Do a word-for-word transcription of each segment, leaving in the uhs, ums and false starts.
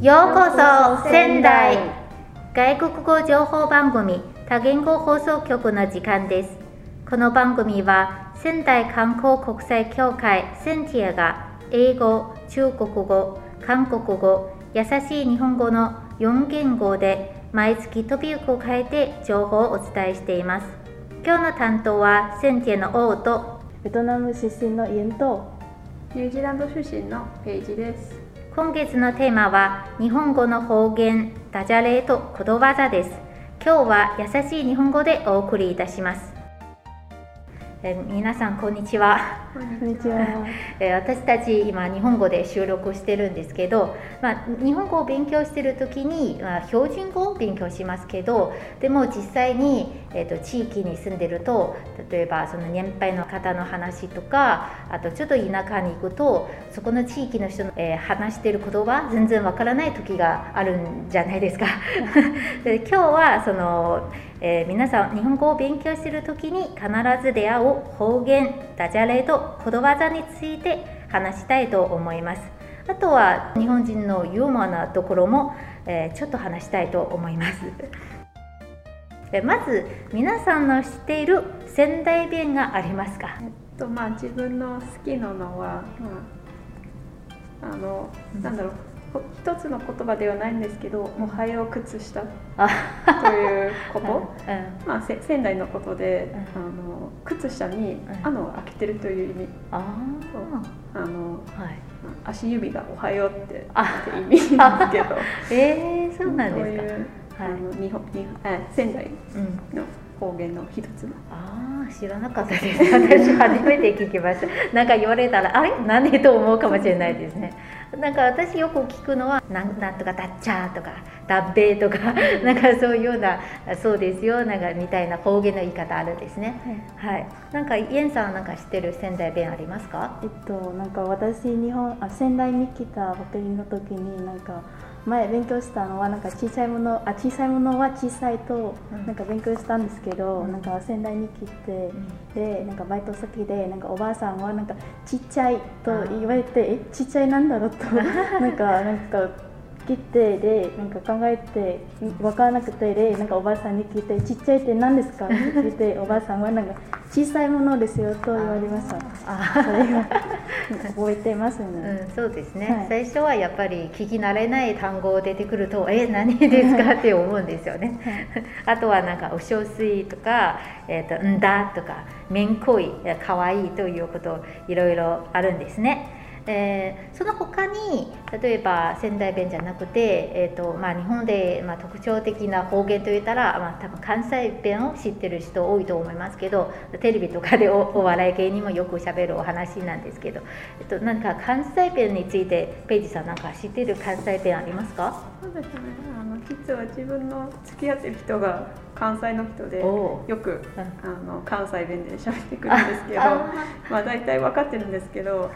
ようこそ仙台。外国語情報番組多言語放送局の時間です。この番組は仙台観光国際協会センティアが英語、中国語、韓国語、優しい日本語のよん言語で毎月トピックを変えて情報をお伝えしています。今日の担当はセンティアの王とベトナム出身のイエンとニュージーランド出身のペイジです。 今月のテーマは日本語の方言、ダジャレとことわざです。今日は優しい日本語でお送りいたします。え皆さんこんにちは。 こんにちは。 え私たち今日本語で収録してるんですけど、まあ、日本語を勉強してる時に、まあ、標準語を勉強しますけど、でも実際に、えーと、地域に住んでると、例えばその年配の方の話とか、あとちょっと田舎に行くとそこの地域の人の、えー、話してる言葉全然わからない時があるんじゃないですか。で今日はそのえー、皆さん日本語を勉強しているときに必ず出会う方言、ダジャレとことわざについて話したいと思います。あとは日本人のユーモアなところも、えー、ちょっと話したいと思います。えまず皆さんの知っている仙台弁がありますか？ えっとまあ自分の好きなのは、まあ、あの、うん、なんだろう一つの言葉ではないんですけど、おはよう靴下ということ、うんまあ、仙台のことで、うん、あの靴下に穴を開けてるという意味、ああの、はい、足指がおはようってって意味なんですけど、 えー、そうなんですか。そういう、 はい、あの日本日本仙台の方言の一つの、 ああ知らなかったです。私初めて聞きました。なんか言われたらあれ何でと思うかもしれないですね。なんか私よく聞くのはなんなんとかだっちゃーとかだっべーとかなんかそういうようなそうですよなんかみたいな方言の言い方あるんですね。はい、はい、なんかイエンさんなんか知ってる仙台弁ありますか？ えっとなんか私日本あ仙台に来たばかりの時になんか前勉強したのはなんか小さいものあ小さいものは小さいとなんか勉強したんですけど、うん、なんか仙台に来て、うん、でなんかバイト先でなんかおばあさんはなんかちっちゃいと言われてえちっちゃいなんだろうとなんかなんか聞いてでなんか考えて分からなくてでなんかおばあさんに聞いてちっちゃいって何ですかって聞いておばあさんはなんか小さいものですよと言われました。あそれが覚えてますね。 うん、そうですね、はい、最初はやっぱり聞き慣れない単語出てくるとえ何ですかって思うんですよね。あとはなんかお小水とか、えーと、んだとかめんこいかわいいということいろいろあるんですね。えー、その他に例えば仙台弁じゃなくて、えーとまあ、日本で、まあ、特徴的な方言といったら、まあ、多分関西弁を知ってる人多いと思いますけど、テレビとかで お, お笑い芸人もよくしゃべるお話なんですけど、えっと、何か関西弁についてペイジさんなんか知ってる関西弁ありますか？ そうですね、あの実は自分の付き合ってる人が関西の人でよく、うん、あの関西弁で喋ってくるんですけど、まあ大体分かってるんですけど、はい、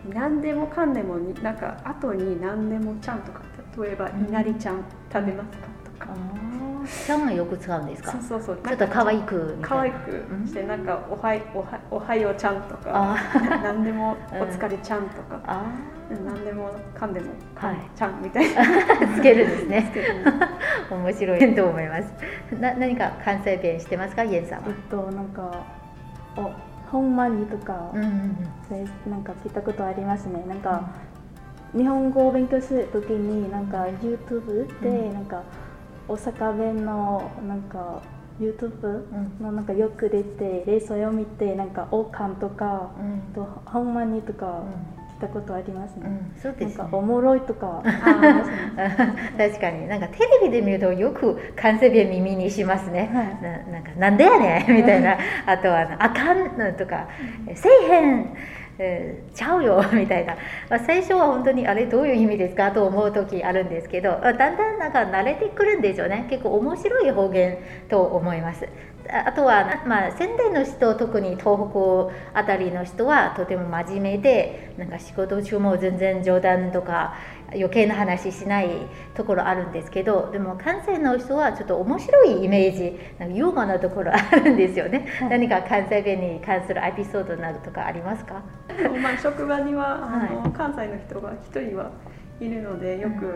何でもかんでもになんか後に何でもちゃんとか、例えばいなりちゃん食べますかとか、 ちゃんはよく使うんですか？ そうそうそう、 ちょっと可愛くみたいな、 可愛くしてなんかおはおはおはようちゃんとか、何でもお疲れちゃんとか、あ何でもかんでもかん、はい、ちゃんみたいなつけるんですね。面白いと思います。な何か関西弁してますか、イエンさんは？ えっとなんかおほんまにとか、うんうんうん、なんか聞いたことありますね。なんか、うん、日本語を勉強するときになんか YouTube で、うん、なんか大阪弁のなんか YouTube のなんかよく出て、でそれを見てなんか王冠とか、うん、とほんまにとか、うん聞いたことありますね。うん、そうですね。なんかおもろいとかありますね。 確かになんかテレビで見るとよく関西弁耳にしますね。はい、な, なんかなんでやねんみたいな、あとはあかんとか、せえへん。えー、ちゃうよみたいな、まあ、最初は本当にあれどういう意味ですかと思う時あるんですけど、だんだんなんか慣れてくるんですよね。結構面白い方言と思います。あとは、まあ、仙台の人、特に東北あたりの人はとても真面目で、なんか仕事中も全然冗談とか余計な話しないところあるんですけど、でも関西の人はちょっと面白いイメージ、なんかユーモアなところあるんですよね。はい、何か関西弁に関するエピソードなどとかありますか？ まあ職場にはあの、はい、関西の人が一人はいるのでよく、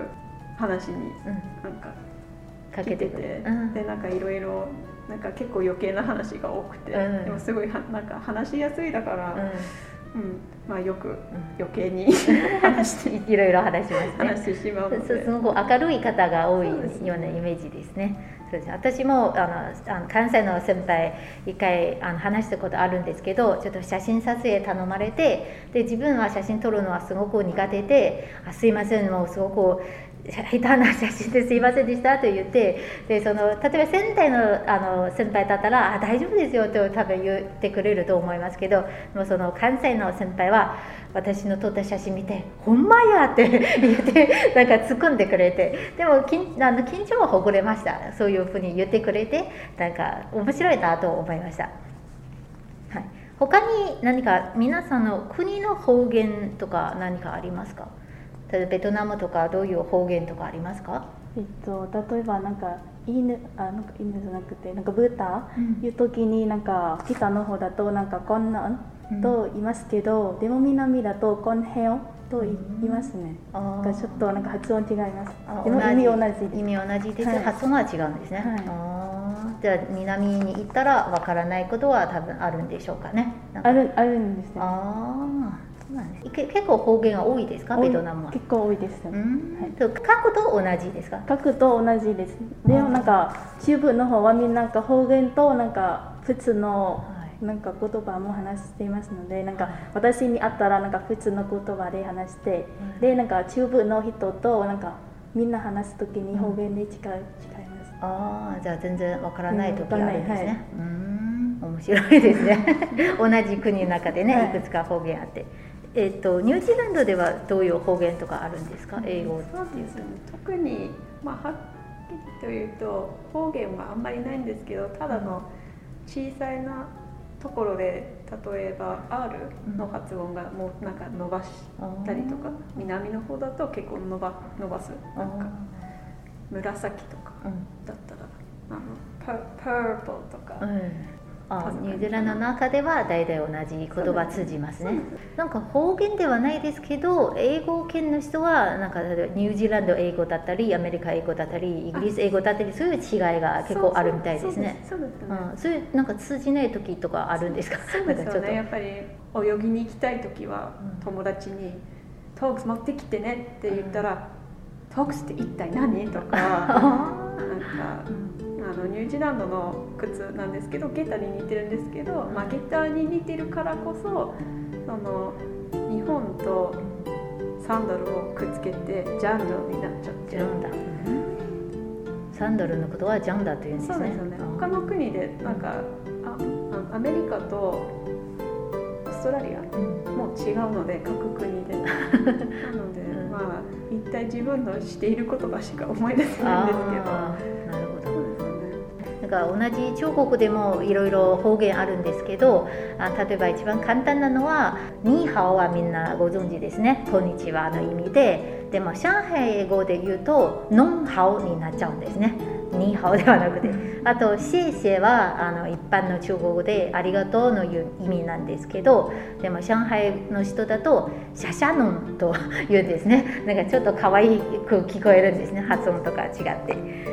話になんかかけてくれて、 うん、でなんかいろいろなんか結構余計な話が多くて、うん、でもすごいはなんか話しやすいだから、うんうん、まあよく余計に話していろいろ話しますね。 話してしまうので、 すごく明るい方が多いようなイメージですね。そうです。私もあのあの関西の先輩一回あの話したことあるんですけど、ちょっと写真撮影頼まれて、で自分は写真撮るのはすごく苦手で、あすいません、もうすごく下手な写真ですいませんでしたと言って、でその例えば仙台のあの先輩だったらあ大丈夫ですよと多分言ってくれると思いますけど、もうその関西の先輩は私の撮った写真見てほんまやって言ってなんか突っ込んでくれて、でも緊あの緊張はほぐれました。そういうふうに言ってくれてなんか面白いなと思いました。はい、他に何か皆さんの国の方言とか何かありますか？例えばベトナムとかどういう方言とかありますか？ えっと、例えばなんか犬あなんか犬じゃなくてなんか豚いう時になんか北の方だとなんかこんなんと言いますけど、うん、でも南だとこんへよと言いますね。うん、ちょっとなんか発音違います。でも意味同じです。 意味同じです。はい、発音は違うんですね。はい、あじゃあ南に行ったらわからないことは多分あるんでしょうかね。 かあるあるんですね。 あ結構方言が多いですか？ベトナムは。 結構多いです。 うん、はい、書くと同じですか？ 書くと同じです。でもなんか中部の方はみんな方言となんか普通のなんか言葉も話していますので、なんか私に会ったらなんか普通の言葉で話して、うん、でなんか中部の人となんかみんな話すときに方言で違い、うん、違います。 ああ、じゃあ全然わからない時あるんですね。うん、はい、うん面白いですね。同じ国の中でね、はい、いくつか方言あって。えー、とニュージーランドではどういう方言とかあるんですか？英語っていう。 そうですね、特に、まあ、はっきりというと方言はあんまりないんですけど、ただの小さいなところで例えば R の発音がもうなんか伸ばしたりとか、うん、南の方だと結構伸ば伸ばす、なんか紫とかだったら、うん、あの purple とか、うんあニュージーランドの中では大体同じ言葉通じますね。なんか方言ではないですけど、英語圏の人はなんかニュージーランド英語だったりアメリカ英語だったりイギリス英語だったり、そういう違いが結構あるみたいですね。 そうですね。 そういうなんか通じない時とかあるんですか？ そうですよね。やっぱり泳ぎに行きたい時は友達に「トークス持ってきてね」って言ったら「トークスって一体何？」とかなんか。あのニュージーランドの靴なんですけどゲタに似てるんですけど、まあ、ゲタに似てるからこそその日本とサンダルをくっつけてジャンダルになっちゃって。 ジャンダル、サンダルのことはジャンダルというんですね。 そうですよね。他の国でなんかあアメリカとオーストラリアも違うので、各国でなので、まあ一体自分のしている言葉しか思い出せないんですけど。 なるほど。同じ中国でもいろいろ方言あるんですけど、あ例えば一番簡単なのはニーハオはみんなご存知ですね。こんにちはの意味で、でも上海語で言うとノンハオになっちゃうんですね。ニーハオではなくて、あとシェイシェはあの一般の中国語でありがとうのいう意味なんですけど、でも上海の人だとシャシャノンと言うんですね。なんかちょっと可愛く聞こえるんですね、発音とか違って。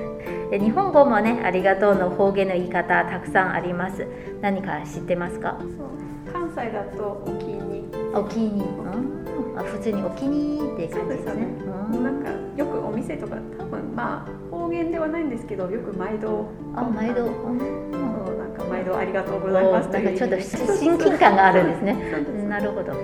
日本語もね、ありがとうの方言の言い方たくさんあります。何か知ってますか？ そう関西だとお気にお気に、うん、あ普通にお気にって感じですね。 うん、なんかよくお店とか多分まあ方言ではないんですけど、よく毎度あ毎度、うん、なんか毎度ありがとうございますという、 ちょっと親近感があるんですね。なるほど。うん、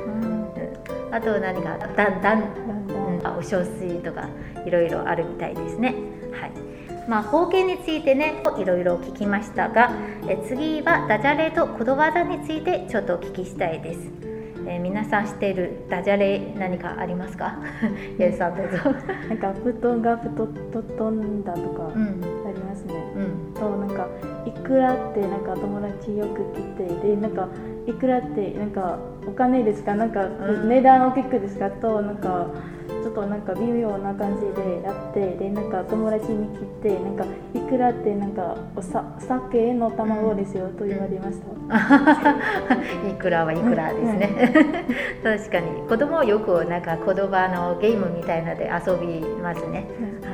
あと何かだんだん、うん、お小水とかいろいろあるみたいですね。はい。まあ、方言についてねいろいろ聞きましたが、え次はダジャレとことわざについてちょっとお聞きしたいです。えー、皆さん知っているダジャレ何かありますか？ヤエさんどうぞ。 なんか布団が布団んだとかありますね。うん、となんかいくらってなんか友達よく来て、でなんかいくらってなんかお金ですか、なんか値段大きくですかとなんかちょっとなんか微妙な感じでやって、でなんか友達に来てなんかいくらってなんかおさ酒の卵ですよと言われました。 いくらはいくらですね。確かに子供よくなんか言葉のゲームみたいなで遊びますね。は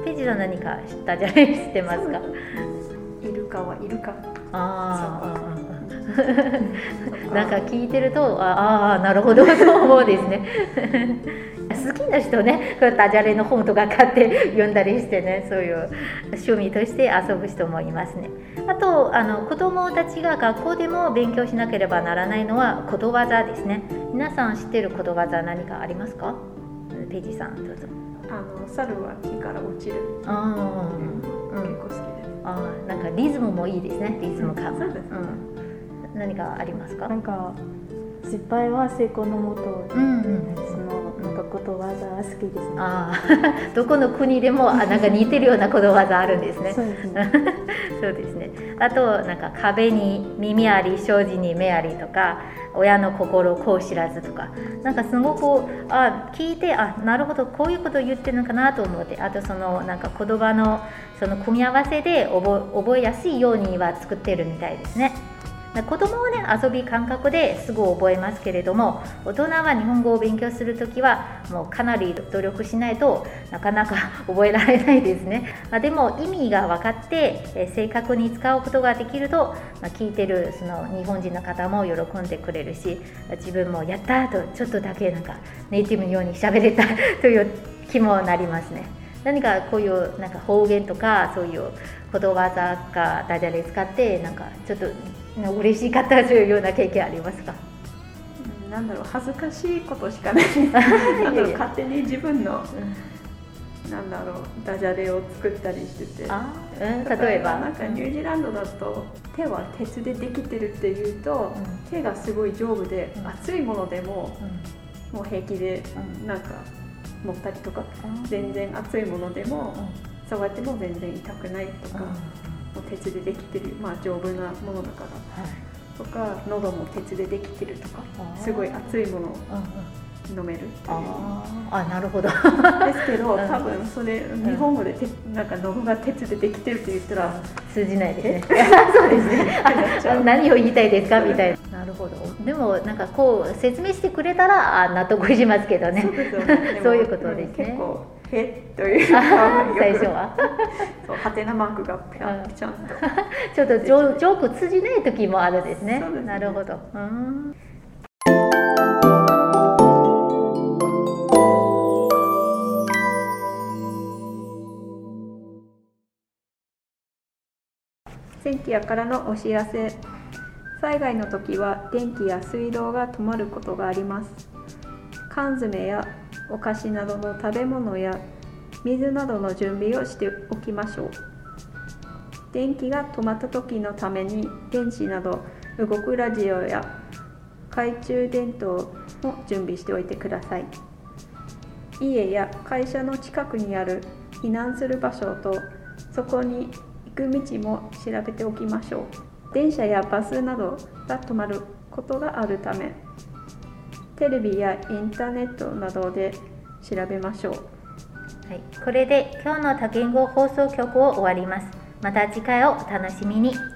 ページは何かダジャレ知ってますか？ イルカはイルカ。 ああなんか聞いてるとああなるほどと思うんですね好きな人ねダジャレの本とか買って読んだりしてね、そういう趣味として遊ぶ人もいますね。あとあの子供たちが学校でも勉強しなければならないのはことわざですね。皆さん知ってることわざ何かありますか？ページさんどうぞ。 あの猿は木から落ちる。 ああ、 うん、結構好きです。 ああ、なんかリズムもいいですね。リズム感、 うん、そうですね、 うん、何かありますか？ なんか失敗は成功のもと、 うんうん、 そのなんかことわざ好きですね。 ああどこの国でもなんか似てるようなことわざあるんですね。 そうですねそうですね。あとなんか壁に耳あり障子に目ありとか、親の心こう知らずとか、なんかすごくあ聞いてあなるほどこういうことを言ってるのかなと思って、あとそのなんか言葉のその組み合わせで覚え、覚えやすいようには作ってるみたいですね。子供はね遊び感覚ですぐ覚えますけれども、大人は日本語を勉強するときはもうかなり努力しないとなかなか覚えられないですね。まあ、でも意味が分かってえ正確に使うことができると、まあ、聞いてるその日本人の方も喜んでくれるし、自分もやったとちょっとだけなんかネイティブのように喋れたという気もなりますね。何かこういうなんか方言とかそういうことわざかダジャレ使ってなんかちょっと嬉しかったというような経験ありますか？ うん、なんだろう恥ずかしいことしかないなんだろう勝手に自分の、うん、なんだろうダジャレを作ったりしてて、 あ、うん、例えばなんかニュージーランドだと手は鉄でできてるっていうと、うん、手がすごい丈夫で、うん、熱いものでも、うん、もう平気でなんか持ったりとか、うん、全然熱いものでも、うん、触っても全然痛くないとか、うん、もう鉄でできてる、まあ、丈夫なものだから、はい、とか喉も鉄でできてるとか、すごい熱いものを飲めるっていう、 ああ、なるほどですけど、多分それ、うん、日本語でてなんか喉が鉄でできてるって言ったら通じないですねそうですね何を言いたいですかみたいな。なるほど。でもなんかこう説明してくれたらあ納得しますけどね。そうですよね。そういうことですね。 結構へという最初はそうハテナマークがピャンピチャンとちょっとジョーク通じない時もあるんですね。そうですね。なるほど。うん。 天気やからのお知らせ。災害の時は電気や水道が止まることがあります。缶詰やお菓子などの食べ物や水などの準備をしておきましょう。電気が止まった時のために電子など動くラジオや懐中電灯も準備しておいてください。家や会社の近くにある避難する場所とそこに行く道も調べておきましょう。電車やバスなどが止まることがあるため、テレビやインターネットなどで調べましょう。 はい、これで今日の多言語放送局を終わります。また次回をお楽しみに。